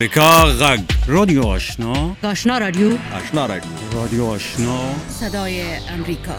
امریکا غږ رادیو آشنا رادیو رادیو آشنا صدای امریکا.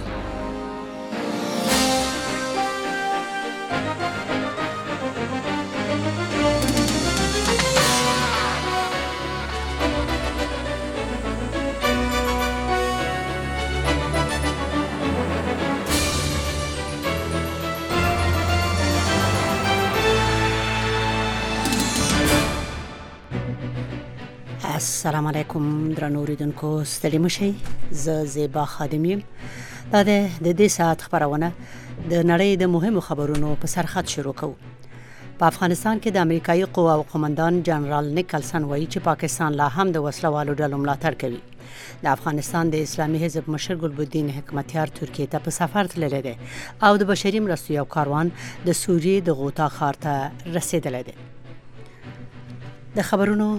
السلام علیکم درنو اوریدونکو، ستړي مشئ. زه زیبا خادم یم. دا د دې ساعت خبرونه د نړۍ د مهمو خبرونو په سرخط شروع کوو. په افغانستان کې د امریکایي قواو قومندان جنرال نیکلسن وایي چې پاکستان لا هم د وسلوالو ډلو ملاتړ کوي. د افغانستان د اسلامي حزب مشر ګلبدین حکمتیار ترکیه ته په سفر تللی دی او د بشري مرستو یو کاروان د سوریې د غوطا ښار ته رسیدلی دی. د خبرونو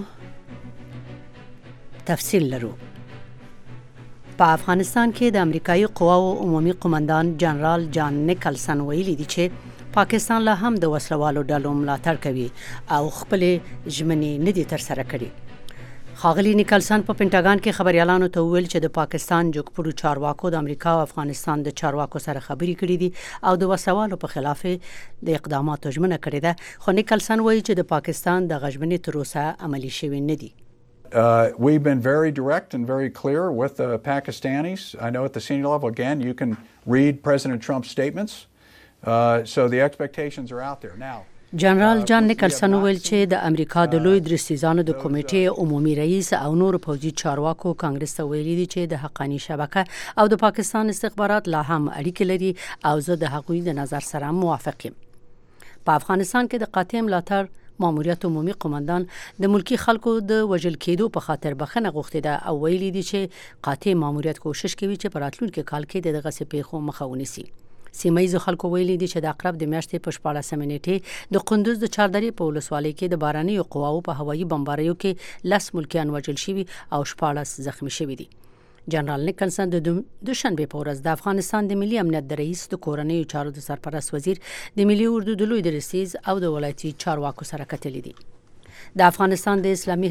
تفصیل لرو. په افغانستان کې د امریکایي قواو عمومي قومندان جنرال جان نیکلسن ویلي دی چې پاکستان لا هم د وسلوالو ډلو ملاتړ کوي او خپل ژمنې نه دي ترسره کړي. ښاغلي نیکلسن په پینټاګان کې خبريالانو ته وویل چې د پاکستان جګپوړو چارواکو د امریکا او افغانستان د چارواکو سره خبرې کړې دي او د وسلوالو په خلاف د اقداماتو ژمنه کړې ده، خو نیکلسن وایي چې د پاکستان د غژمنې تر اوسه عملي شوي نه دي. We've been very direct and very clear with the Pakistanis. I know at the senior level, again, you can read President Trump's statements. So the expectations are out there. Now, جنرال جان نیکلسن ویل چې د امریکا د لوی درستیزانو د کمیټې عمومي رئیس او نور پوځي چارواکو کانګرس ته ویلي دي چې د حقانی شبکه او د پاکستان استخبارات لا هم اړیکې لري او زه د هغوی د نظر سره موافق یم. په افغانستان کې د قاطع ملاتړ ماموریت عمومي قومندان د ملکی خلکو د وژل کېدو په خاطر بخښنه غوښتې ده او ویلي دي چې قاطع ماموریت کوشش کوي چې په راتلونکي کال کې دغه پیښو مخه ونیسي. سیمایي خلکو ویلي دي چې د عقرب د میاشتې په 14 نیټې د قندوز د چاردرې په ولسوالۍ کې د باراني قواو په هوایي بمباریو کې 10 ملکیان وژل شوي او 14 زخمی شوي دي. جنرال نیکلسن د دوشنبه په ورځ د افغانستان د ملي امنیت د رئیس د کورنیو چارو د سرپرست وزیر د ملي اردو د لوی درستیز او د ولایتي چارواکو سره کتلي دي. د افغانستان د اسلامي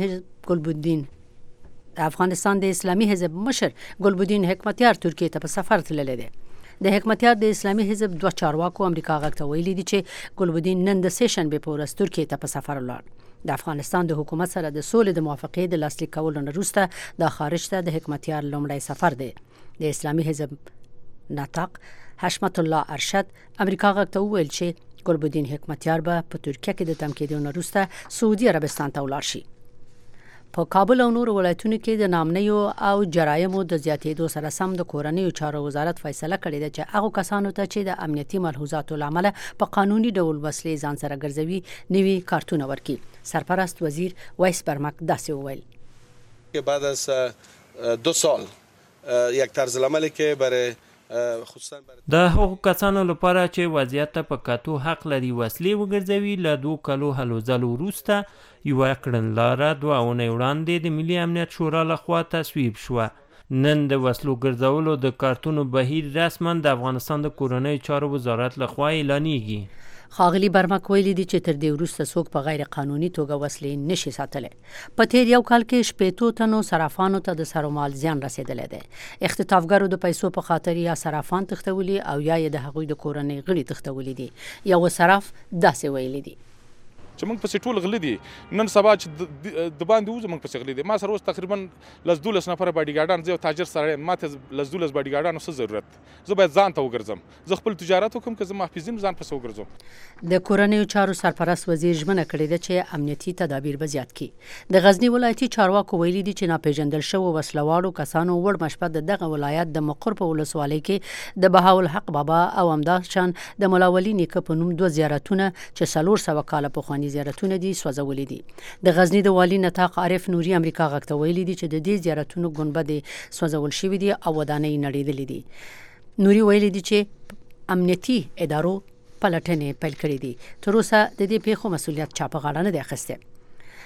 حزب مشر ګلبدین حکمتیار ترکیه ته په سفر تللی دی. د حکمتیار د اسلامي حزب دوه چارواکو امریکا غږ ته ویلي دي چې ګلبدین نن د سه شنبه په ورځ ترکیه ته په سفر ولاړ. د افغانستان د حکومت سره د سولې د موافقې د لاسلیک کولو نه وروسته د خارج ته د حکمتیار لومړی سفر دی. د اسلامي حزب ناطق حشمت الله ارشد امریکا غږ ته وویل چې ګلبدین حکمتیار به په ترکیه کې د تم کېدو نه وروسته سعودي عربستان ته ولاړ شي. په کابل او نور ولایتونو کې د نامنیو او جرایمو د زیاتېدو سره سم د کورنیو چارو وزارت فیصله کړې ده چې هغه کسانو ته چې د امنیتي ملحوظاتو لامل په قانوني ډول وسلې ځان سره ګرځوي نوي کارتونه ورکړي. سرپرست وزیر وایس برمک داسې وویل که بعد از 2 سال یک طرز العملی که برای د هغو کسانو لپاره چې وضعیت ته په کتو حق لري وسلې وګرځوي له 2 کالو هلو ځلو وروسته یوه کړنلاره 2 اونۍ وړاندې د ملي امنیت شورا لخوا تصویب شوه. نن د وسلو ګرځولو د کارتونو بهیر رسما د افغانستان د کورنیو چارو وزارت لخوا اعلانیږي. ښاغلي برمک ویلي دي چې تر دې وروسته څوک په غیر قانوني توګه وسلې نشي ساتلی. په تیر یو کال کې 15 تنو صرافانو ته د سرومال زیان رسیدلی دی. اختطافګرو د پیسو په خاطر یا صرافان تښتولي او یا د هغوی د کورنۍ غړي تښتولي دي. یو صراف داسې ویلي دي چې موږ پسې ټول غلي دي. نن سبا چې د باندې وځو موږ پسې غلي دي. ما سره اوس تقریبا 12 نفره باډیګارډان، زه یو تاجر سره ما ته 12 باډیګارډانو څه ضرورت، زه باید ځان ته وګرځم، زه خپل تجارت وکم که زه محافظین ځان پسې وګرځم. د کورنیو چارو سرپرست وزیر ژمنه کړې ده چې امنیتي تدابیر به زیات کړي. د غزنی ولایتي چارواکو ویلي دي چې ناپېژندل شوو وسلوالو کسانو وړ مشپه دغه ولایت د مقر په ولسوالۍ کې د بهاولحق بابا او همداشان د مولا ولی نیکه په نوم 2 زیارتونه چې 400 کاله پخواني زیارتونه دي سوځولي دي. د غزنی د والی نطاق عارف نوري امریکا غږ ته ویلي دي چې د دې زیارتونو ګنبدې سوځول شوي دي او ودانۍ نړېدلې دي. نوري ویلي دي چې امنیتي ادارو پلټنې پیل کړې دي. تر اوسه د دې پیښو مسؤلیت چا په غاړه نه دی اخیستی.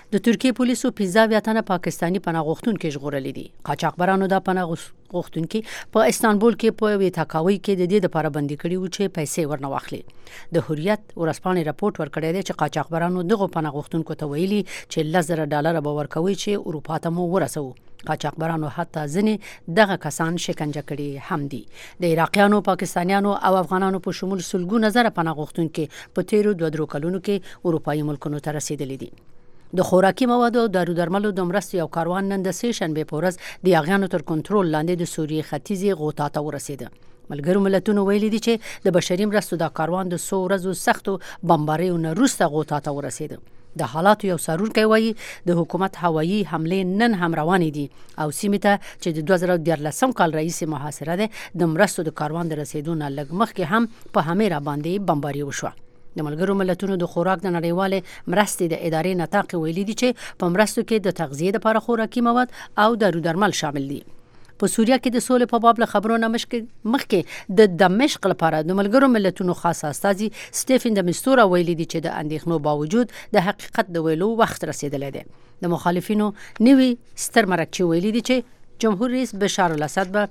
د ترکیه پولیسو 15 تنه پاکستانی پناه غوښتونکي ژغورلي دي. قاچاقبرانو د پناه غوښتونکي په استانبول کې په یوې تاکاوۍ کې د دې لپاره بندي کړي وو چې پیسې ورنه واخلي. د حریت ورځپاڼې راپورټ ورکړی دی چې قاچاقبرانو دغه پناه غوښتونکو ته ویلي چې $10,000 به ورکوي چې اروپا ته مو ورسوي. قاچاقبرانو حتی ځینې دغه کسان شکنجه کړي هم دي. د عراقیانو، پاکستانیانو او افغانانو په شمول سلګونه زره پناه غوښتونکي په تیرو 2 کلونو کې اروپایي ملکونو ته رسیدلي دي. د خوراکي موادو او دارو درملو د مرستې یو کاروان نن د سې شنبې په ورځ د یاغیانو تر کنټرول لاندې د سوریې ختیځې غوطا ته ورسېده. ملګرو ملتونو ویلي دي چې د بشري مرستو دا کاروان د 100 ورځو سختو بمباریو نه وروسته غوطا ته ورسېده. د حالاتو یو څارونکی وایي د حکومت هوایي حملې نن هم روانې دي او سیمې ته چې د 2014 کال رئیسې محاصره ده د مرستو د کاروان د رسیدو نه لږ مخکې هم په همیرا باندې بمباري وشوه. د ملګرو ملتونو د خوراک د نړیوالې مرستې د ادارې نطاق ویلي دي چې په مرستو کې د تغذیې لپاره خوراکي مواد او دارو درمل شامل دي. په سوریه کې د سولې په باب له خبرونو مخکې د دمشق لپاره د ملګرو ملتونو خاص استازي سټیفن د مستورا ویلي دي چې د اندېښنو باوجود د حقیقت د ویلو وخت رسیدلی دی. د مخالفینو نوي ستر مرکچي ویلي دي چې جمهور رئیس بشار الاسد به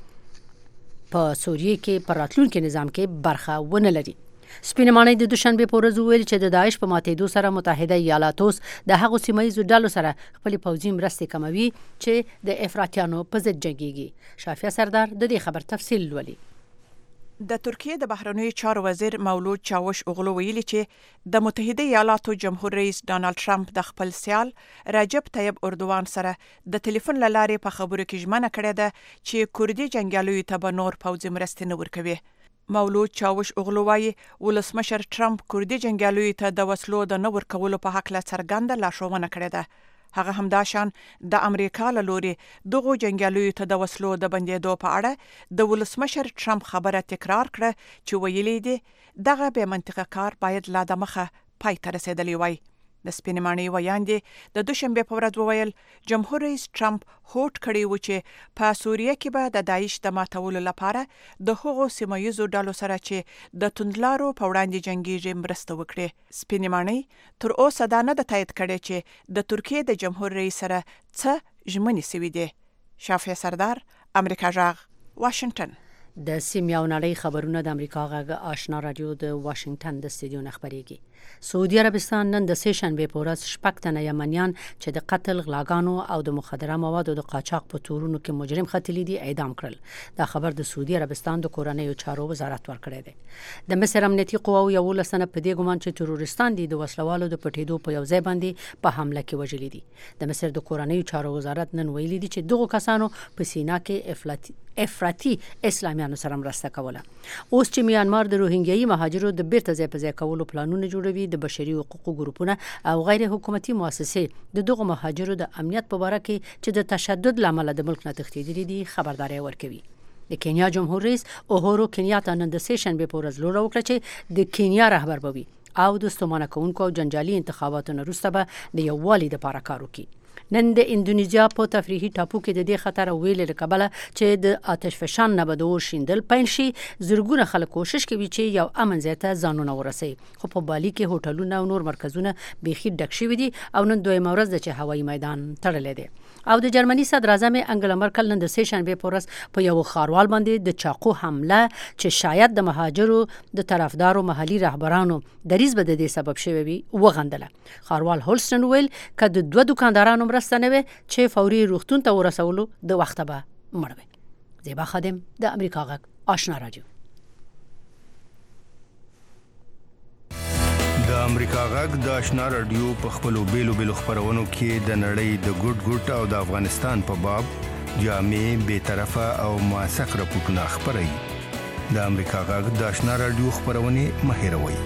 په سوریه کې په راتلونکي نظام کې برخه ونه لري. سپینمانۍ د دوشنبې په ورځ ویل چې د داعش په ماتېدو سره متحده ایالات اوس د هغو سیمهییزو ډلو سره خپلې پوځي مرستې کموي چې د افراطیانو په ضد جنګیږي. شافیه سردار د دې خبر تفصیل لولي. د ترکیه د بهرنیو چارو وزیر مولود چاوش اوغلو ویلي چې د متحده ایالاتو جمهور رئیس ډانلډ ټرمپ د خپل سیال رجب طیب اردوغان سره د ټلیفون له لارې په خبرو کې ژمنه کړې ده چې کوردي جنګیالیو ته به نور پوځي مرستې نه ورکوي. مولود چاوش اوغلو وایي ولسمشر ټرمپ کوردي جنګیالیو ته د وسلو د نه ورکولو په هکله څرګنده لارښوونه کړې ده. هغه همداشان د امریکا له لورې دغو جنګیالیو ته د وسلو د بندېدو په اړه د ولسمشر ټرمپ خبره تکرار کړه چې ویلي دي دغه بې منطقه کار باید لا د مخه پای ته رسېدلی وای. د سپینمانۍ ویاندې د دوشنبې په ورځ وویل جمهور رئیس ټرمپ هوډ کړی و چې په سوریه کې به د داعش د ماتولو لپاره د هغو سیمهییزو ډلو سره چې د توندلارو په وړاندې جنګیږي مرسته وکړي. سپینمانۍ تر اوسه دا نه ده تایید کړې چې د ترکیې د جمهور رئیس سره څه ژمنې سوي دي. شافیه سردار، امریکا غږ، واشنگټن. د سیمې او نړۍ خبرونه د امریکا غږ آشنا رادیو د واشنگټن د استودیو نه خپریږي. سعودي عربستان نن د سې شنبې په ورځ 6 تنه یمنیان چې د قتل، غلاګانو او د مخدره موادو د قاچاق په تورونو کې مجرم ختلي دي اعدام کړل. دا خبر د سعودي عربستان د کورنیو چارو وزارت ورکړی دی. د مصر امنیتي قواو 11 تنه په دې ګمان چې تروریستان دي د وسلوالو د پټېدو په یو ځای باندې په حمله کې وژلي دي. د مصر د کورنیو چارو وزارت نن ویلي دي چې دغه کسانو په سینا کې افراطي اسلامیانو سره مرسته کوله. اوس چې میانمار د روهینګیایي مهاجرو د بیرته ځای په ځای کولو پلانونه جوړوي، د بشري حقوقو ګروپونه او غیر حکومتي مؤسسې د دغه مهاجرو د امنیت په باره کې چې د تشدد لامل د ملک نه تښتېدلي دي خبرداري ورکوي. د کینیا جمهور رئیس اوهورو کینیاتا نن د سې شنبې په ورځ لوړه وکړه چې د کینیا رهبر به وي او د ستومانه کوونکو او جنجالي انتخاباتو نه وروسته به د یووالي لپاره کار وکړي. نن د اندونیزیا په تفریحي ټاپو کې د دې خطر ویلې له کبله چې د آتش فشان نه به د اور شیندل پیل شي، زرګونه خلک کوشش کوي چې یو امن ځای ته ځانونه ورسوي. خو په بالي کې هوټلونه او نور مرکزونه بیخي ډک شوي دي او نن دویمه ورځ ده چې هوایي میدان تړلی دی. او د جرمني صدر اعظم انګلا مرکل نن د سې شنبې په ورځ په یو ښاروال باندې د چاقو حمله چې شاید د مهاجرو د طرفدارو محلي رهبرانو دریځ به د دې سبب شوی وي وغندله. ښاروال هولسټن ویل که د 2 دکاندارانو مرسته نه وي چې فوري روغتون ته ورسولو د وخته به مړ وي. زیبا خادم، د امریکا غږ آشنا رادیو. د امریکا غږ د آشنا رادیو په خپلو بیلو خبرونو کې د نړۍ د ګډ او د افغانستان په باب جامع، بی‌طرفه او موثق راپورټونه خپروي. د امریکا غږ د آشنا رادیو خبرونه مه هېروئ.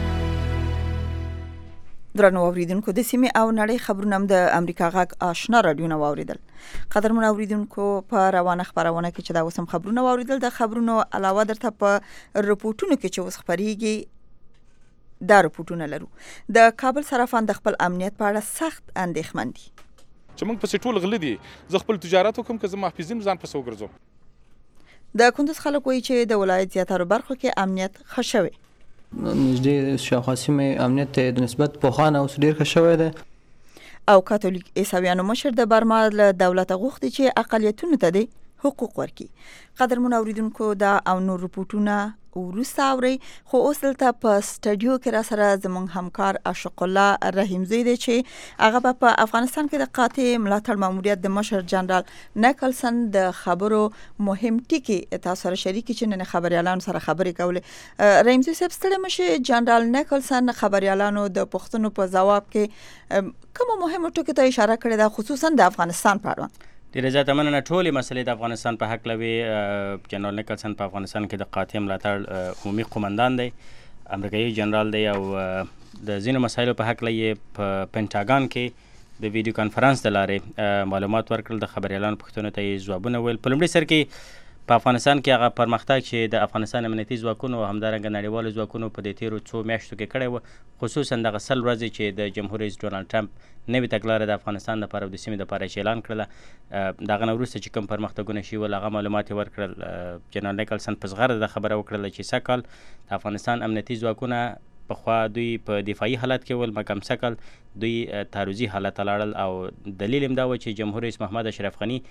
درنو اوریدونکو، د سیمې او نړۍ خبرونه د امریکا غږ آشنا رادیو نه واوریدل. قدرمن اوریدونکو، په روانه خبرونه کې چې دا وسم خبرونه واوریدل، د خبرونو علاوه درته په رپورټونو کې چې وس خبريږي دا رپورټونه لرو. د کابل صرافان د خپل امنیت په اړه سخت اندېښمن دي. چې موږ په ټول غلي دي، زه خپل تجارت وکم که زه محافظین ځان پسو ګرځم. د کندوز خلک وایي چې د ولایت زیاتره برخو کې امنیت ښه شوی. نږدې شاوخوا سیمې امنیت د نسبت پوخانه اوس ډېر ښه شوی دی. او کاتولیک عیسویانو مشر د برما له دولت غوښتي چې اقلیتونو ته د حقوق ورکړي. قدرمن اوریدونکو دا او نور رپورټونه ورسته اوري، خو اوس دلته په سټډیو کې را سره زموږ همکار عاشق الله رحیمزی دی چې هغه په افغانستان کې د قاطع ملاتړ ماموریت د مشر جنرال نیکلسن د خبرو مهم ټکي تاسو سره شریک چې نن خبريالانو سره خبرې کولې. رحیمزی صاحب ستړي مشه، جنرال نیکلسن خبريالانو د پوښتنو په جواب کې کوم مهم ټکي ته اشاره کړې ده، خصوصا د افغانستان په اړه؟ ډیره زیاته مننه. ټولې مسلې د افغانستان په حق لوي. جنرال نیکلسن په افغانستان کې د قاطع ملاتړ عمومي قومندان دی، امریکایي جنرال دی، او د ځینو مسایلو په حق لوي په پینټاګان کې د ویډیو کانفرنس د لارې معلومات ورکړل، د خبريالانو پوښتنو ته یې ځوابونه ویل. په لومړي سر کې په افغانستان کې هغه پرمختګ چې د افغانستان امنیتي ځواکونو او همدارنګه نړیوالو ځواکونو په دې تیرو څو میاشتو کې کړی و، خصوصا دغه 100 ورځې چې د جمهور رئیس ډونالډ ټرمپ نوې تګلاره د افغانستان لپاره او د سیمې لپاره چې اعلان کړله، دغه نه وروسته چې کوم پرمختګونه شوي ول هغه معلومات یې ورکړل. جنرال نیکلسن په زغرده د خبره وکړله چې سږ کال د افغانستان امنیتي ځواکونه پخوا دوی په دفاعي حالت کې ول، مګم سږ کال دوی تعرضي حالت ته لاړل، او دلیل هم دا و چې جمهور رئیس محمد اشرف غني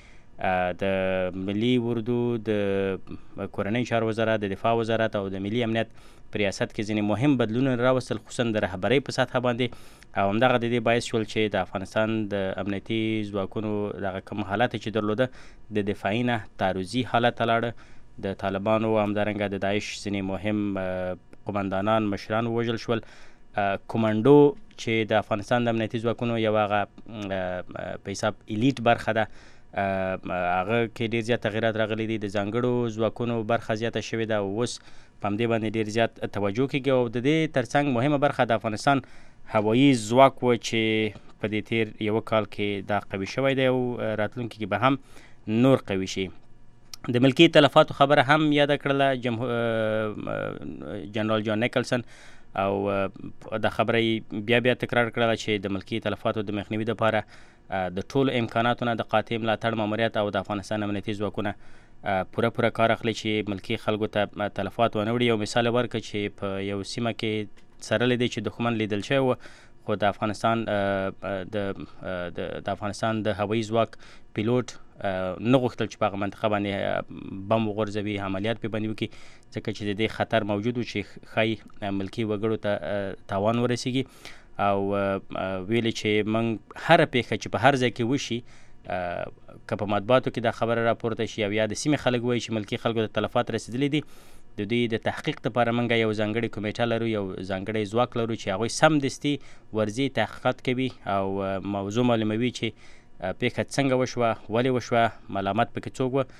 د ملي اردو، د کورنۍ چارو وزارت، د دفاع وزارت او د ملي امنیت په ریاست کې ځینې مهم بدلونونه راوستل، خصوصا د رهبرۍ په سطحه باندې، او همدغه د دې باعث شول چې د افغانستان د امنیتي ځواکونو دغه کوم حالت چې درلوده د دفاعي نه تعرضي حالت ته لاړه. د طالبانو او همدارنګه د داعش ځینې مهم قومندانان مشران ووژل شول. کومانډو چې د افغانستان د امنیتي ځواکونو یو هغه په حساب الیټ برخه ده، هغه کې ډیر زیات تغیرات راغلي دي، د ځانګړو ځواکونو برخه زیاته شوې ده، او اوس په همدې باندې ډیر زیات توجه کیږي. او د دې ترڅنګ مهمه برخه د افغانستان هوایي ځواک و چې په دې تیر یو کال کې دا قوي شوی دی، او راتلونکي کې به هم نور قوي شي. د ملکي تلفاتو خبره هم یاد کړله جنرال جان نیکلسن، او د خبرې بیا تکرار کړله چې د ملکي تلفاتو د مخنیوي لپاره د ټولو امکاناتو نه د قاطع ملاتړ ماموریت او د افغانستان امنیتي ځواکونه پوره کار اخلي چې ملکي خلکو ته تلفات ونه وړي. یو مثال ورکړه چې په یو سیمه کې سره لیدي چې دښمن لیدل شوی و، خو د افغانستان د افغانستان د هوایي ځواک پیلوټ نه غوښتل چې په هغه منطقه باندې بم وغورځوي، عملیات پې باندې وکړي، ځکه چې د دې خطر موجود و چې ښایي ملکي وګړو ته تاوان ورسیږي. او ویلي چې موږ هره پیښه چې په هر ځای کې وشي، که په مطبوعاتو کې دا خبره راپورته شي او یا د سیمې خلک وایي چې ملکي خلکو ته تلفات رسېدلي دي، د دوی د تحقیق لپاره موږ یو ځانګړې کمیټه لرو، یو ځانګړی ځواک لرو چې هغوی سمدستي ورځي تحقیقات کوي او موضوع معلوموي چې پیښه څنګه وشوه، ولې وشوه، ملامت پکې څوک و.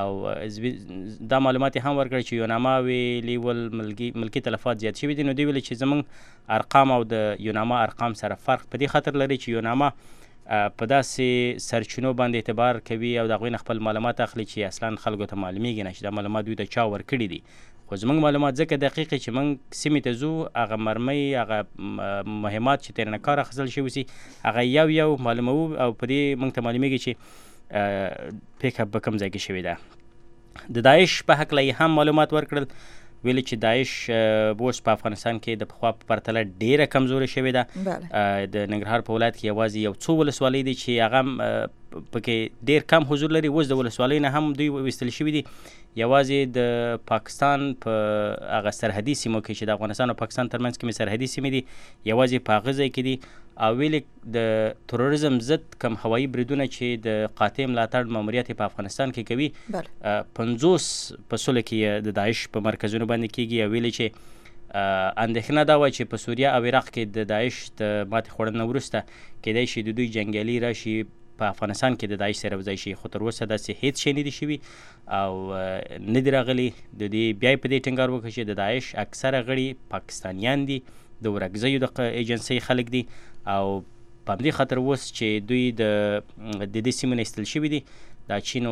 او دا معلومات هم ورکړي چې یوناما ویلي ول ملکي تلفات زیات شوي دي. نو دوی ویلي چې زموږ ارقام او د یوناما ارقام سره فرق په دې خاطر لري چې یوناما په داسې سرچینو باندې اعتبار کوي او د هغوی نه خپل معلومات اخلي چې اصلا خلکو ته معلومیږي نه چې دا معلومات دوی ته چا ورکړي دي. خو زموږ معلومات ځکه دقیق چې موږ سیمې ته ځو، هغه مرمۍ، هغه مهمات چې ترې نه کار اخیستل شوي سي، هغه یو معلوموو، او په دې موږ ته معلومیږي چې پیښه په کوم ځای کې شوې ده. د داعش په هکله یې هم معلومات ورکړل، ویلي چې داعش اوس په افغانستان کې د پخوا په پرتله ډیره کمزورې شوې ده. د ننګرهار په ولایت کې یوازې یو څو ولسوالۍ دي چې هغه پکې ډیر کم حضور لري. اوس د ولسوالۍ نه هم دوی ویستل شوي دي. یوازې د پاکستان په هغه سرحدي سیمو کې چې د افغانستان او پاکستان ترمنځ کومې سرحدي سیمې دي، یوازې په هغه ځای کې دي. او ویلې د تروریزم ضد کم هوایي بریدونه چې د قاطع ملاتړ ماموریت په افغانستان کې کوي، 50% کې د داعش په مرکزونو باندې کیږي. او ویلې چې اندېښنه دا وه چې په سوریه او عراق کې د داعش د ماتې خوړنې وروسته کیدای شي د دوی جنګیالي راشي په افغانستان کې د داعش سره یوځای شي، خو تر اوسه داسې هیڅ شی نه دي شوي او نه دي راغلي. د دې بیا په دې ټینګار وکړي چې د داعش اکثره غړي پاکستانیان دي، د ورکزیو د ایجنسۍ خلک دي، او په همدې خاطر اوس چې دوی د دې سیمې نه ایستل شوي دي، دا چین او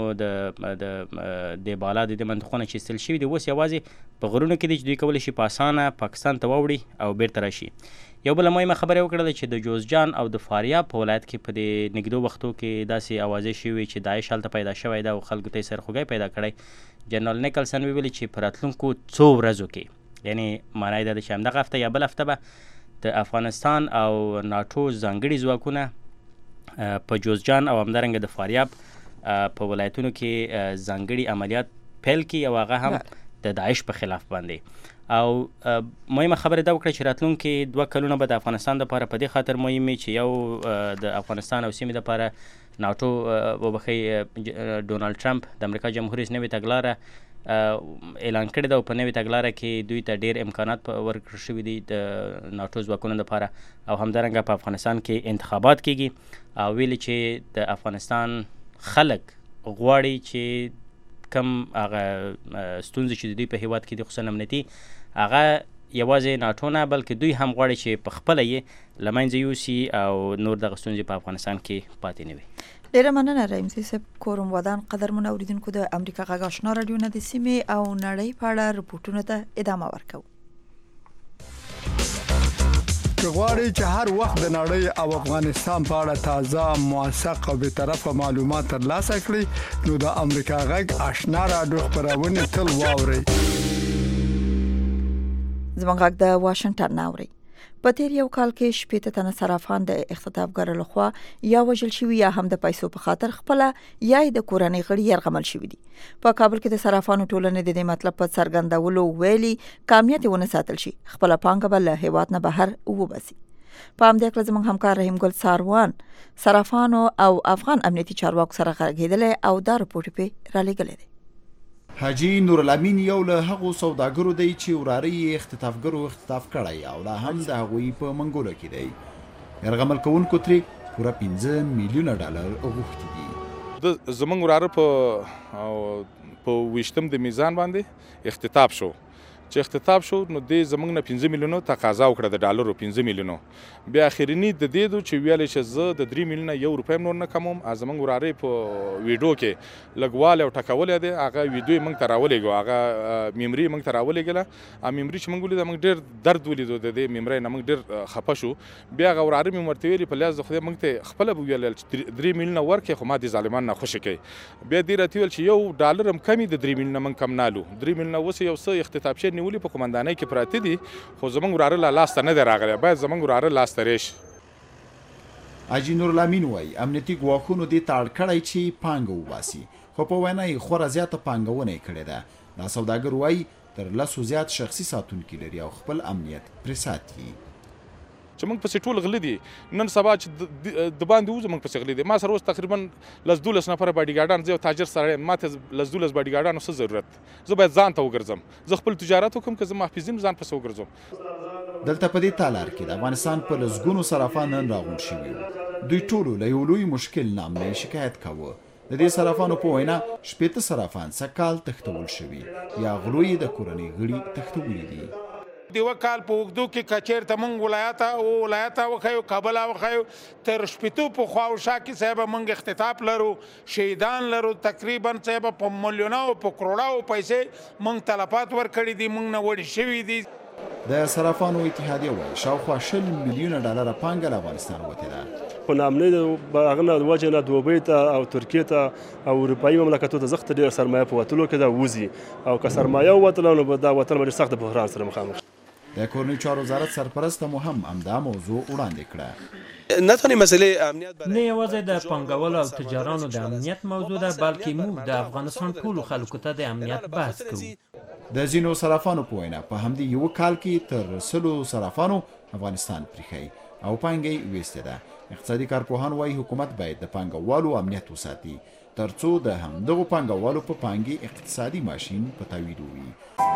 د بالا د دې منطقو نه چې ایستل شوي دي، اوس یوازې په غرونو کې دي چې دوی کولی شي په اسانه پاکستان ته واوړي او بیرته راشي. یو بله مهمه خبره یې وکړله چې د جوزجان او د فاریاب په ولایت کې په دې نږدو وختو کې داسې اوازې شوي چې داعش هلته پیدا شوی ده او خلکو ته یې سرخوږی پیدا کړی. جنرال نیکلسن ویلي چې په راتلونکو څو ورځو کې، یعنی معنی یې دا ده چې همدغه هفته یا بل هفته به د افغانستان او ناټو ځانګړي ځواکونه په جوزجان او همدارنګه د فاریاب په ولایتونو کې ځانګړي عملیات پیل کړي او هغه هم د داعش په خلاف باندې. او مهمه خبره دا وکړه چې راتلونکي 2 کلونه به د افغانستان دپاره په دې خاطر مهم وي چې یو د افغانستان او سیمې دپاره ناټو وبخښئ ډونالډ ټرمپ د امریکا جمهور رئیس نوې تګلاره اعلان کړې ده او په نوې تګلاره کې دوی ته ډېر امکانات ورکړل شوي دي د ناټو ځواکونو دپاره او همدارنګه په افغانستان کې انتخابات کیږي او ویلي چې د افغانستان خلک غواړي چې کم هغه ستونزې چې د دوی په هیواد کې دي خصوصا امنیتي هغه یوازې ناټو نه بلکې دوی هم غواړي چې په خپله یې له منځه یوسي او نور دغه ستونزې په افغانستان کې پاتې نه وي. ډیره مننه رحیمزی صاحب. کوروم ودان قدرمن اوریدونکو د امریکا غږ آشنا رادیو نه د سیمې او نړۍ په اړه رپورټونو ته ادامه ورکوو. غواړي چې هر وخت د نړۍ او افغانستان په اړه تازه موثق او به طرفه معلومات ترلاسه کړئ نو د امریکا غږ آشنا رادیو خبرونه تل واورئ. زموږ غږ د واشنگټن ناوړي. په تیر یو کال کې 80 تنه صرافان د اختطافګرو لخوا یا وژل شوي یا هم د پیسو په خاطر خپل یا د کورنۍ غړي يرغمل شوي دي. په کابل کې د صرافانو ټولنې د دې مطلب په څرګندولو ویلي کامیت ونه ساتل شي خپل پانګه بل هیواد نه بهر وباسي. په همدې کې زموږ همکار رحیم ګل ساروان صرافانو او افغان امنیتي چارواکو سره غږیدل او دا رپورټ په را لګل دي. حاجی نور الامین یو له هغو سوداګرو دی چې وراري اختطافګرو اختطاف کړی او لا هم د هغوی په منګولو کې دی. يرغمل کوونکو ترې پوره 15 میلیونه ډالر غوښتي دي. د زمونږ وراره په ویشتم د میزان باندې اختطاف شو چې اختطاف شو نو د زمونږ نه 15 میلیونو تقاضا وکړه د ډالرو 15 میلیونو بیا اخرینی د دې دو چې ویل چې زه د 3 میلیونه یو روپۍ نور نه کوم زمونږ وراره په ویډیو کې لګواله او ټکول دي هغه ویډیو موږ ته راولېږو هغه میموري موږ ته راولېږله ا میموري چې موږ ولید موږ ډېر درد ولیدو د دې میموري نه موږ ډېر خپه شو بیا هغه وراره مې ورته ویلي په لاس د خدای موږ ته خپل ویل چې 3 میلیونه ورکې خو ما دي ظالمان نه خوشی کوي بیا دې راته ویل چې یو ډالر هم کمی د 3 میلیونه موږ کم نالو 3 میلیونه وسه یو څه اختطاف شي نیولې په کومندانۍ کې پراته دي خو زمونږ وراره لاس ته نه دی راغلی باید زمونږ وراره لاس ته راشي. حاجی نور الامین وایي امنیتي ګواښونو دې ته اړ کړی چې پانګه وباسي خو په وینا یې خورا زیاته پانګونه یې کړې ده. دا سوداګر وایي تر 10 زیات شخصي ساتونکي لري او خپل امنیت پرې ساتي. چې موږ پسې ټول غلي دي نن سبا چې د باندې وځو موږ پسې غلي دي ما سره اوس تقریبا 12 نفره باډیګارډان زه تاجر سره ما ته 12 باډیګارډانو څه ضرورت زه باید ځان ته وګرځم زه خپل تجارت وکم که زه محافظین ځان پسې وګرځم. دلته په دې تالار کې د افغانستان په لسګونو صرافان نن راغونډ شوي دوی ټول له یو لوی مشکل نامه شکایت کاوه. د دې صرافانو په وینا 80 صرافان سکال تختول شوي یا غلوی د کورنۍ غړي تختولي دي. دیو کال په وګدو کې کچیر ته مونږ ولایت وخیو کابل وخیو تر شپېتو په خواوشا کې صاحب مونږ اختطاف لرو شهیدان لرو تقریبا صاحب په ملیونو په کروڑو پیسې مونږ تلفات ورکړي دي مونږ نه وړي شوي دي. د صرافانو اتحادیه وایي شاوخوا 10 میلیونه ډالر پانګه له افغانستان وته ده. خو نامنې هغه نه وجه نه دوبۍ ته او ترکیې ته او اروپایي مملکتونو ته زښت ډېر سرمایه په وتلو کې دا وځي او که سرمایه ووتله نو دا وطن باندې سخت بحران سره مخامخ. د کورنۍ چارو وزارت سرپرست هم همدا موضوع وړاندې کړه. نتونی مسئله امنیت نه یوازې د پانګوالو او تجارانو د امنیت موضوع ده بلکې موږ د افغانستان ټولو خلکو ته د امنیت بحث کوو. د ځینو صرافانو په وینا په همدې یو کال کې تر 100 صرافانو افغانستان پرېښی او پانګه ویسته ده. اقتصادي کارپوهان وايي حکومت باید د پانګوالو امنیت وساتي ترڅو د همدغو پانګوالو په پانګې اقتصادي ماشين په تعویض وي.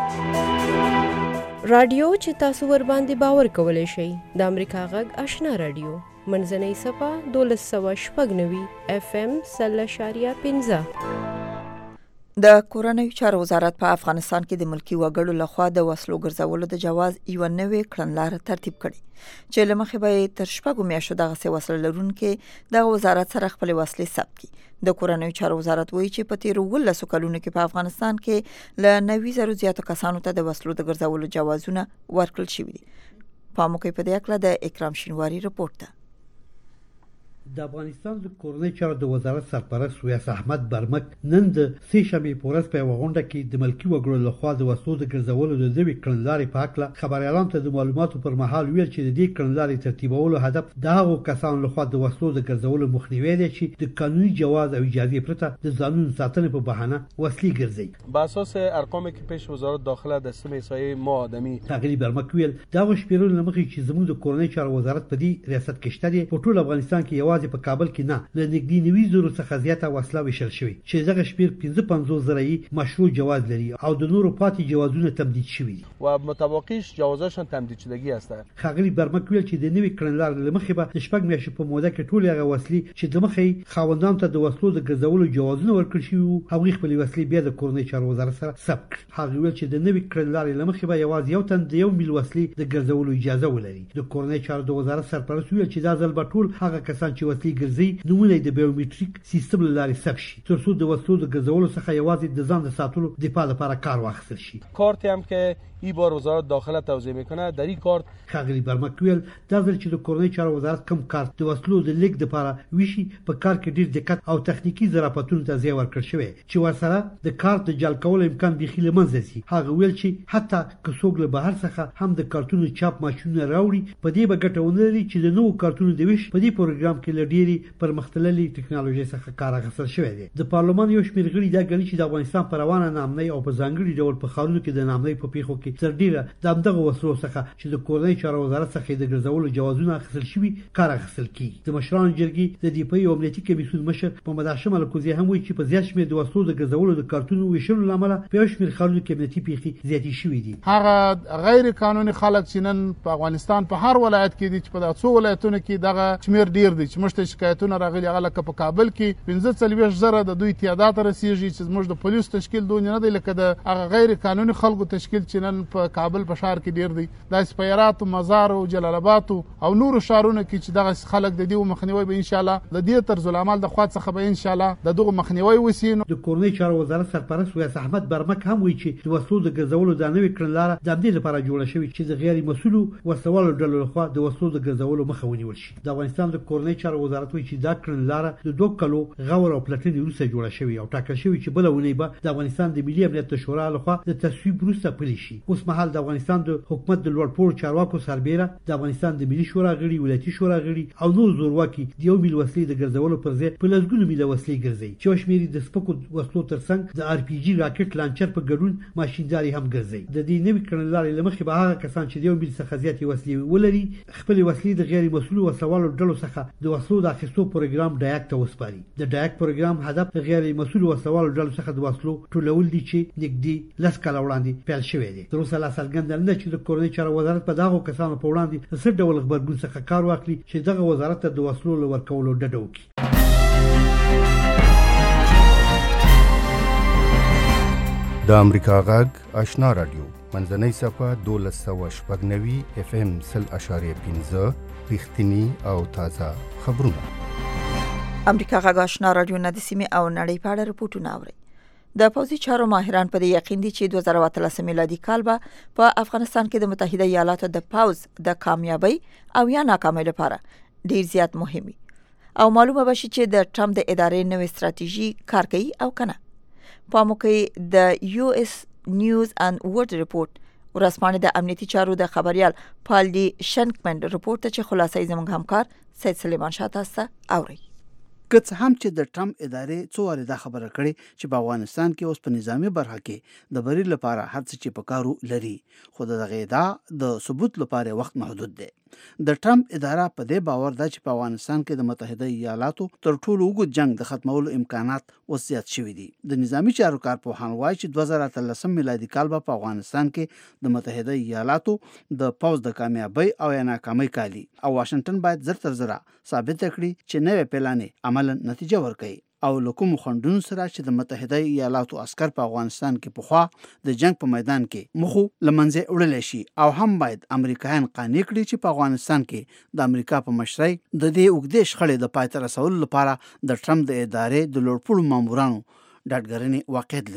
رادیو چې تاسو ور باندې باور کولای شئ د امریکا غږ آشنا رادیو منځنۍ صفه 1290 FM 0.15. د کورنۍ چارو وزارت په افغانستان کې د ملکی وګړو لخوا د وسلو ګرځولو د جواز یو نوې کړنلاره ترتیب کړي چې لمخې به تر شپږو میاشتو دغه وسله لرونکي د وزارت سره خپل وسلې ثبت کړي. د کورنۍ چارو وزارت وایي چې په تیر 12 کلونو کې په افغانستان کې ل 90,000 زیاتو کسانو ته د وسلو د ګرځولو جوازونه ورکړل شوي دي. پاموکې په دې اړه د اکرام شینواری رپورټ ده. د افغانستان د کورنۍ چارو د وزارت سرپرست ویاس احمد برمک نن د سه شنبې په ورځ په یوه غونډه کې د ملکي وګړو لخوا د وسلو د ګرځولو د نوي کړنلارې په هکله خبریالانو ته د معلوماتو پر مهال ویل چې د دې کړنلارې ترتیبولو هدف د هغو کسانو لخوا د وسلو د ګرځولو مخنیوی دی چې د قانوني جواز او اجازه پرته د ځانونو ساتنې په بهانه وسلې ګرځي. با اساس ارقامی که پیش وزارت داخله در سم احصایه ما آدمی تغلی برمک ویل دا شمیرونه لمخې چې زموږ د کورنۍ چارو وزارت په دې ریاست کې شته دی په ټول افغانستان کې یوازې په کابل کې نه له نږدې 90,000 څخه زیاته وسله ویشل شوې چې دغه شمیر 55,000 مشروع جواز لري او د نورو پاتې جوازونه تمدید شوي دي و متوقعش جوازاشون تمدید شدگی هست. خغلی برمک ویل چې د نوي کړنلارې لمخې به د شپږ میاشتې په موده کې ټول هغه وسلې چې د مخې خاوندانو ته د وسلو د ګرځولو جوازونه ورکړل شوي وو هغوی خپلې وسلې بیا د کورنۍ چارو وزارت سره ثبت کړي. هغه ویل چې د نوي کړنلارې لمخې به یوازې یو تن د 1 میل وسلې د ګرځولو اجازه ولري. د کورنۍ چارو د وزارت سرپرست ویل چې دا ځل به ټول هغه کسان چې وسلې ګرځي نمونه د بایومټریک سیستم له لارې ثبت شي ترڅو د وسلو د ګرځولو څخه یوازې د ځان د ساتلو دفاع لپاره کار واخیستل شي. کارتی هم که این بار وزارت داخله توضیح میکنه در این کارت خغلی برمک ویل دا ځل چې د کورنۍ چارو وزارت کم کارت د وسلو د لیک لپاره ویشي په کار کې ډیر دقت او تخنیکی ظرافتونو ته ځای ورکړل شوی چې ورسره د کارت د جعل کولو امکان بيخي له منځه ځي. هغه ویل چې حتی که څوک له بهر څخه هم د کارتونو چاپ ماشینونه راوړي په دې به ګټه ونه لري چې د نوو کارتونو د ویش په دې پروګرام کې له ډیرې پرمختللې ټکنالوژي څخه کار اخیستل شوی دی. د پارلمان یو شمېر غړي دا ګڼي چې د افغانستان په روانه نامنۍ او په ځانګړي ډول په ښارونو کې د نامنۍ په پیښو کې تر ډیره د همدغه وسلو څخه چې د کورنۍ چارو وزارت څخه د ګرځولو جوازونه اخیستل شوي کار اخیستل کیږي. د مشرانو جرګې د دفاعي او امنیتي کمیسیون مشر محمد هاشم الکوزي هم وایي چې په زیات شمېر د وسلو د ګرځولو د کارتونو ویشلو له امله په یو شمېر ښارونو کې امنیتي پیښې زیاتې شوي دي. هغه غیر قانوني خلک چې نن په افغانستان په هر ولایت کې دي چې په دغه څو ولایتونو کې دغه شمېر ډیر دی چې موږ ته شکایتونه راغلي هغه لکه په کابل کې 45,000 د دوی تعداد رسیږي چې زموږ د پولیس تشکیل دونه نه دی لکه د هغه غیر قانوني خلکو تشکیل چې نن په کابل په شهر کې ډیر دی. د سپیرات او مزار او جلال آباد او نور شهرونو کې چې دغه خلک د دې مخنیوي به ان شاء الله د دې طرز العمل د خواص څخه به ان شاء الله دغه مخنیوي وسی. د کورنۍ چارو وزارت سرپرست ویاس احمد برمک هم وایي چې د وسلو د ګرځولو د نوې کړنلاره د دې لپاره جوړه شوې چې د غیر مسؤلو وسوالو ډلو لخوا د وسلو د ګرځولو مخه ونیول شي. د افغانستان د کورنۍ چارو وزارت وایي چې دا کړنلاره د 2 کلو غور او پلټنې وروسته جوړه شوې او ټاکل شوې چې بل ونی به د افغانستان د ملي امنیت شورا لخوا د تصویب وروسته پلي شي. اوس مهال د افغانستان د حکومت د لوړ پوړو چارواکو سربېره د افغانستان د ملي شورا غړي ولایتي شورا غړي او نور زورواکي د 1 میل وسلې د ګرځولو پر ځای په لږونو میله وسلې ګرځي چې شمېرې د سپکو وسلو ترڅنګ د RPG راکټ لانچر په ګډون ماشینداري هم ګرځي. د دې نوې کړنلارې لمخې به هغه کسان چې د 1 میل څخه زیاتې وسلې ولري خپل وسلې د غیر مسؤلو وسوالو ډلو څخه د وسلو د اخیستو پروګرام ډایک ته وسپاري. د ډایک پروګرام هدف د غیر مسؤلو وسوالو ډلو څخه د وسلو ټولول دي چې نږدې 10 کاله وړاندې پیل شوی دی. تر اوسه لا څرګنده نه چې د کورنۍ چارو وزارت په دغه کسانو په وړاندې د څه ډول خبرګون څخه کار واخلي چې دغه وزارت ته د وسلو ورکولو ډډه وکړي. د امریکا غږ آشنا رادیو منځنۍ صفه 1290 FM 0.15 رښتینی او تازه خبرونه. امریکا غږ آشنا رادیو نه د سیمې او نړۍ په اړه رپورټونه اوري. د پوځي چارو ماهران په دې یقین دي چې 2013 میلادي کال به په افغانستان کې د متحده ایالاتو د پوځ د کامیابی او یا ناکامۍ لپاره ډیر زیات مهمي او معلومه بشي چې د ټرمپ د ادارې نوې ستراتیژي کار کوي او کنه. په موقع د US نیوز اند ورلد ریپورت ورسپانې د امنیتي چارو د خبريال پال ډي شنکمن ریپورت چې خلاصې زموږ همکار سید سلیمان شاه تاسو اوري. که څه هم چې د ټرمپ ادارې څو واره دا خبره کړې چې په افغانستان کې اوس په نظامی برخه کې د بری لپاره هر څه چې پکارو لري خو دغه دا د ثبوت لپاره وخت محدود دی. د ټرمپ اداره په دې باور ده چې په افغانستان کې د متحده ایالاتو تر ټولو اوږد جنگ د ختمولو امکانات وسیات شوي دي. د نظامی چارو کارپوهان وایي چې 2013 میلادي کال به په افغانستان کې د متحده ایالاتو د پوځ د کامیابی او یا ناکامۍ کالي او واشنگټن باید زر تر زره ثابت کړي چې نوې پلانې عملاً نتیجه ورکړي او لکوم خندون سره چې د متحده ایالاتو عسكر په افغانستان کې پخوا د جنگ په میدان کې مخو لمنځه وړل شي او هم باید امریکایان قانع کړي چې په افغانستان کې د امریکا په مشرۍ د دې وګړي شخړې د پاتې رسولو لپاره د ټرمپ د ادارې د لوړپوړو مامورانو ډاډګرنې واقعیت لري.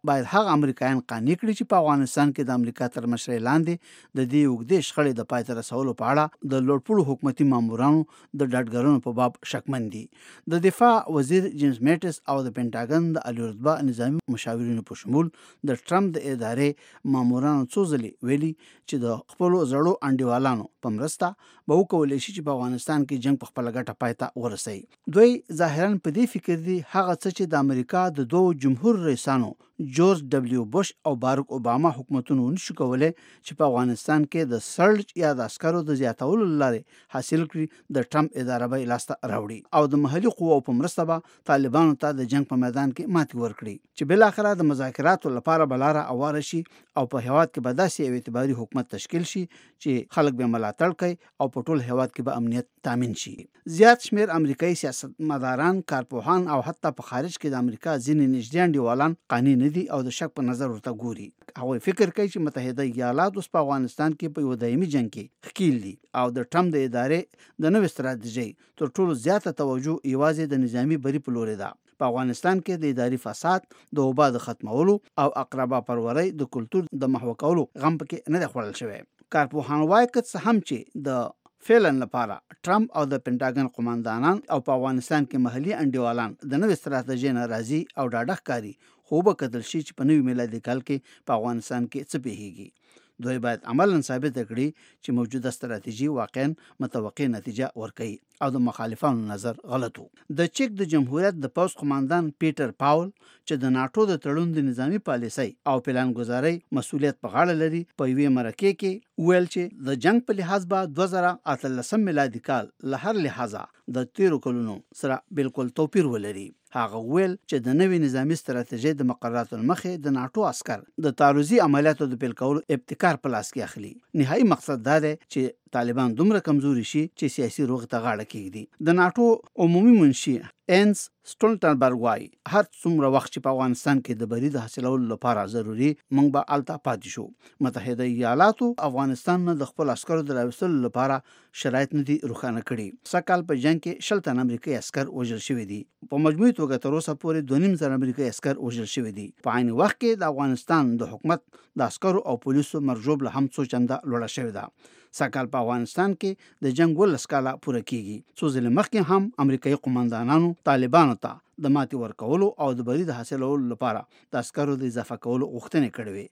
باید هغه امریکایان قانع کړي چې په افغانستان کې د امریکا تر مشرۍ لاندې د دې اوږدې شخړې د پای ته رسولو په اړه د لوړپوړو حکومتي مامورانو د ډاډګرنو په باب شکمن دي. د دفاع وزیر جیمز میټس او د پینټاګن د اعلی رتبه نظامی مشاورینو په شمول د ټرمپ د ادارې مامورانو څو ځلې ویلي چې د خپلو زړو انډیوالانو په مرسته به وکولی شي چې په افغانستان کې جنگ په خپله ګټه پای ته ورسوي. دوی ظاهرا په دې فکر دي هغه څه چې د امریکا د دوو جمهور رئیسانو جورج ډبلیو بوش او باراک اوباما حکومتونو نشو کولای چې په افغانستان کې د سرج یا د عسکرو د زیاتولو لارې حاصل کړي د ټرمپ اداره به لاسته راوړي او د محلي قواو په مرسته به طالبانو ته د جنگ په میدان کې ماتې ورکړي چې بالاخره د مذاکراتو لپاره بلاره اواره شي او په هیواد کې به داسې یو اعتباري حکومت تشکیل شي چې خلک به ملاتړ کوي او په ټول هیواد کې به امنیت تامین شي. زیات شمیر امریکایي سیاستمداران، کارپوهان او حتی په خارج کې د امریکا ځینې نږدې انډیوالان قانع نه دي او د شک په نظر ورته ګوري. هغوی فکر کوي چې متحده ایالات اوس په افغانستان کې په یو دایمي جنگ کې ښکیل دي او د ټرمپ د ادارې د نوې ستراتیژۍ تر ټولو زیاته توجه یوازې د نظامی بری په لوري ده. په افغانستان کې د اداري فساد، د وبا د ختمولو او اقربا پرورۍ د کلتور د محو کولو غم پکې نه دی خوړل شوی. کارپوهان وایي که څه هم چې د فعلن لپاره ټرمپ او د پینټاګن قوماندانان او په افغانستان کې محلي انډیوالان د نوې ستراتیژۍ نه راضي او ډاډه ښکاري، خو به کتل شي چې په نوي میلادي کال کې په افغانستان کې څه پیښیږي. دوی باید عملاً ثابت کړي چې موجوده ستراتیژي واقعاً متوقع نتیجه ورکوي او د مخالفانو نظر غلط وو. د چک د جمهوریت د پوځ قماندان پیټر پاول چې د ناټو د تړون د نظامی پالیسۍ او پلانګذارۍ مسؤلیت په غاړه لري په یوې مرکې کې ویل چې د جنگ په لحاظ به 2018 میلادي کال له هر لحاظه د تیرو کلونو سره بالکل توپیر ولري. هغه ویل چې د نوې نظامی ستراتیژۍ د مقرراتو مخې د ناټو عسكر د تعرضي عملیاتو د پیل کولو ابتکار په لاس کې اخلي. نهایي مقصد دا دی چې طالبان دومره کمزوري شي چې سیاسي روغ ته غاړه کېږدي. د ناټو عمومي منشي اینس سټولټنبرګ وایي هر څومره وخت چې په افغانستان کې د بری د حاصلولو لپاره ضروري موږ به الته پاتې شو. متحده ایالاتو افغانستان نه د خپل عسکرو د راوستلو لپاره شرایط نه دي روښانه کړي. سږ کال په جنگ کې 60 تن امریکایي عسکر وژل شوي دي. په مجموعي توګه تر اوسه پورې 2.5 امریکایي عسکر وژل شوي دي. په عین وخت کې د افغانستان د حکومت د عسکرو او پولیسو مرجوب له هم څو چنده لوړه شوې ده. سږ په افغانستان کې د جنگ 12 کاله پوره کیږي. څو ځله مخکې هم امریکایي قوماندانانو طالبانو ته د ماتې ورکولو او د بری د حاصلولو لپاره د عسکرو د اضافه کولو غوښتنې کړې وې.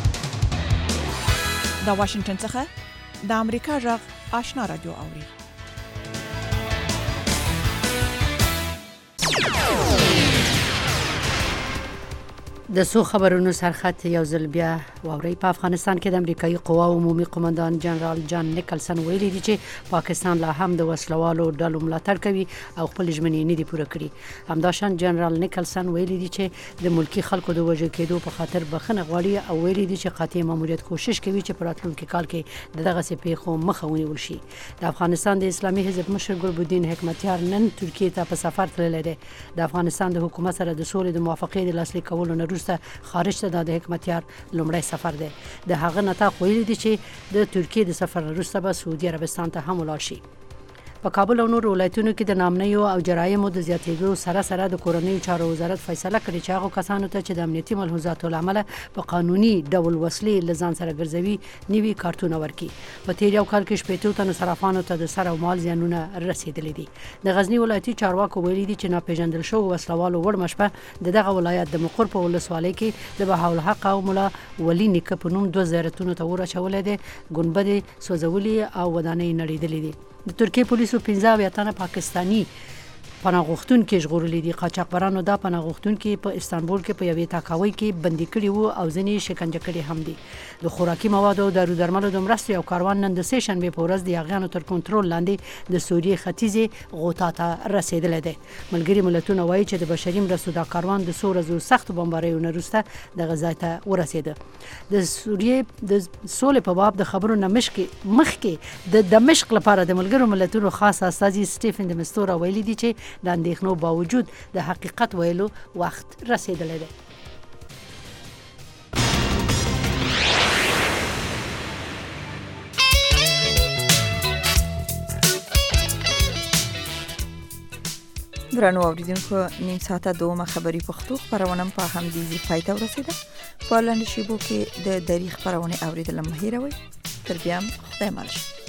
د واشنگټن څخه د امریکا غږ آشنا رادیو اوري. د سو خبرونو سرخط یو ځل بیا واوري. په افغانستان کې د امریکایي قواو عمومي قومندان جنرال جان نیکلسن ویلي دی چې پاکستان لا هم د وسلوالو ډلو ملاتړ کوي او خپل ژمنې نه دي پوره کړې. همداشان جنرال نیکلسن ویلي دی چې د ملکی خلکو د وژل کېدو په خاطر بخښنه غواړي او ویلي دی چې قاطع ماموریت کوشش کوي چې په راتلونکي کال کې دغه پیښو مخه ونیول شي. د افغانستان د اسلامي حزب مشر ګلبدین حکمتیار نن ترکیه ته په سفر تللی دی. د افغانستان د حکومت سره د سولې د موافقې د لاسلیک کولو نه خارج ته د حکمتیار لومړی سفر دی. د هغه نتاق ویلي دی چې د ترکیه د سفر وروسته به سعودي عربستان ته هم ولاړ شي. په کابل او نور ولایتونو کې د نامنیو او جرایمو د زیاتېدو سره د کورنیو چارو وزارت فیصله کړې چې هغه کسانو ته چې د امنیتي ملحوظاتو له امله په قانوني ډول وسلې له ځان سره ګرځوي نوي کارتونه ورکړي. په تیر یو کال کې 80 تنو صرافانو ته د سر او مال زیانونه رسیدلي دي. د غزنی ولایتي چارواکو ویلي دي چې ناپېژندل شوو وسلوالو وړ مشپه دغه ولایت د مقر په ولسوالۍ کې د بهاولحق او مولا ولی نیکه په نوم 2 زیارتونو ته ورچولې دي. ګنبدې سوځولې او ودانۍ نړېدلې دي. د ترکیه پولیسو 15 تنه پاکستانی پناه غوښتونکي ژغورلي دي. قاچاقبرانو دا پناه غوښتونکي په استانبول کې په یوې تاکاوۍ کې بندي کړي وو او ځینې شکنجه کړي هم دي. د خوراکي موادو او دارو درملو د مرستې یو کاروان نن د سه شنبې په ورځ د یاغیانو تر کنټرول لاندې د سوریې ختیځې غوطا ته رسیدلی دی. ملګري ملتونه وایي چې د بشري مرستو دا کاروان د څو ورځو سختو بمباریو نه وروسته دغه ځای ته ورسېده. د سوریې د سولې په باب د خبرو نه مخکې د دمشق لپاره د ملګرو ملتونو خاص استازي سټیفن د مستورا ویلي دي چې د اندېښنو باوجود د حقیقت ویلو وخت رسیدلی دی. درنو اوریدونکو نیم ساعته دومه خبری پښتو خبرونه په همدې ځای ته ورسیده. په لاندې شیبو کې د دری خبرونه اوریدل مه هیروئ. تر بیا خدای مل.